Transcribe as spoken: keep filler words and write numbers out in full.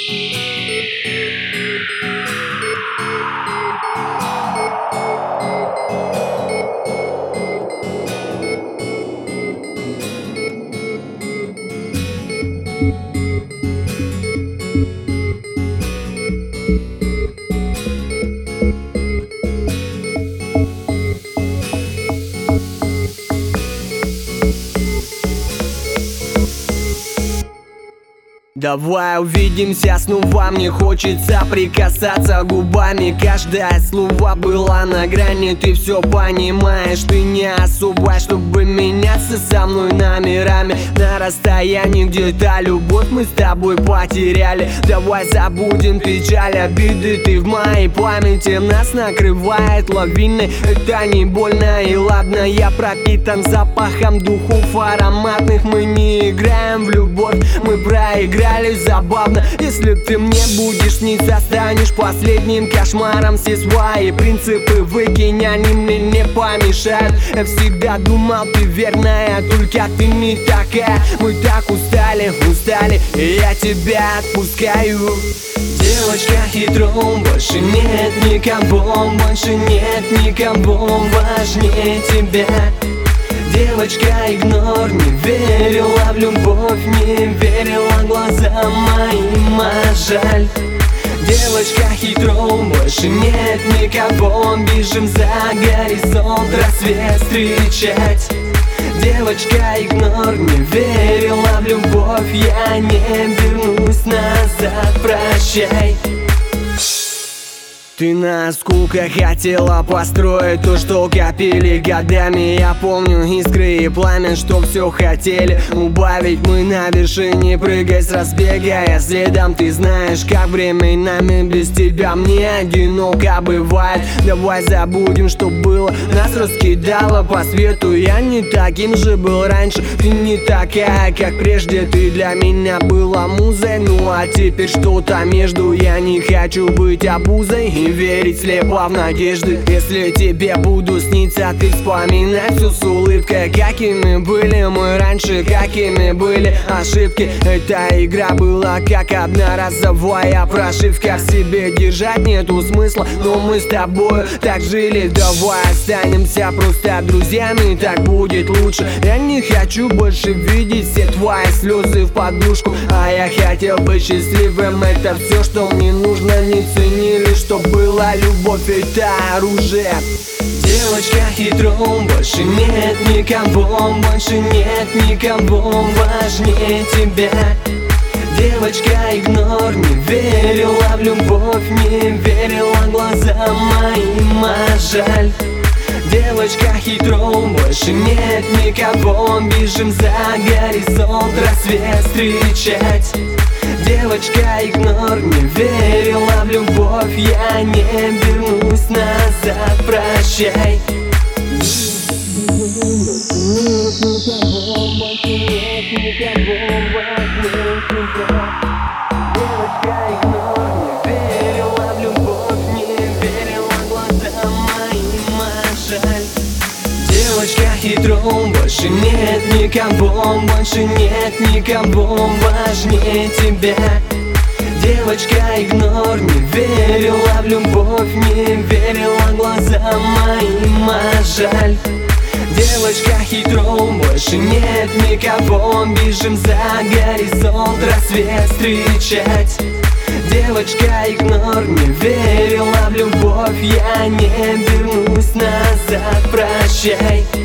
Давай увидимся снова, мне хочется прикасаться губами. Каждое слово было на грани, ты все понимаешь. Ты не особо, чтобы меняться со мной номерами. На расстоянии где-то любовь мы с тобой потеряли. Давай забудем печаль, обиды, ты в моей памяти. Нас накрывает лавиной, это не больно и ладно. Я пропитан запахом духов ароматных. Мы не играем в любовь, мы проиграли. Забавно, если ты мне будешь сниться, станешь последним кошмаром. Все свои принципы выкинь, они мне не помешают. Я всегда думал, ты верная, только ты не такая. Мы так устали, устали, и я тебя отпускаю. Девочка хитром, больше нет никого, больше нет никого важнее тебя. Девочка, игнор, не верила в любовь, не верила глазам моим, а жаль. Девочка хитром, больше нет никого, бежим за горизонт, рассвет встречать. Девочка, игнор, не верила в любовь, я не вернусь назад, прощай. Ты насколько хотела построить то, что копили годами. Я помню искры и пламя, что все хотели убавить. Мы на вершине, прыгай с разбега, я следом. Ты знаешь, как временами без тебя мне одиноко бывает. Давай забудем, что было, нас раскидало по свету. Я не таким же был раньше, ты не такая, как прежде. Ты для меня была музой, ну а теперь что-то между. Я не хочу быть обузой и верить слепо в надежды. Если тебе буду сниться, ты вспоминай все с улыбкой. Какими были мы раньше, какими были ошибки. Эта игра была как одноразовая прошивка. В себе держать нету смысла, но мы с тобой так жили. Давай останемся просто друзьями, так будет лучше. Я не хочу больше видеть все твои слезы в подушку. А я хотел быть счастливым, это все, что мне нужно. Не ценили, что была любовь, это оружие. Девочка хитром, больше нет никого, больше нет никого важнее тебя. Девочка, игнор, не верила в любовь, не верила глазам моим, а жаль. Девочка хитром, больше нет никого, бежим за горизонт, рассвет встречать. Девочка, игнор, не верила в любовь, я не вернусь назад, прощай. Девочка, игнор, не верила в любовь, не верила глазам моим, а жаль. Девочка хитром, больше нет никого, больше нет никого важнее тебя. Девочка, игнор, не верила в любовь, не верила глазам моим, а жаль. Девочка хитром, больше нет никого, бежим за горизонт, рассвет встречать. Девочка, игнор, не верила в любовь, я не вернусь назад, прощай.